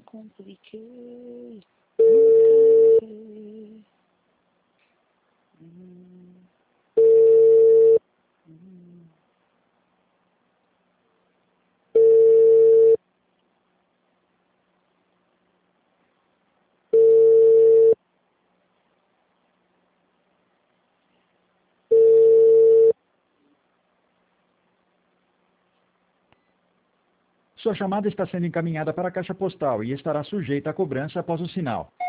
compliquei, nunca errei. Sua chamada está sendo encaminhada para a caixa postal e estará sujeita a cobrança após o sinal.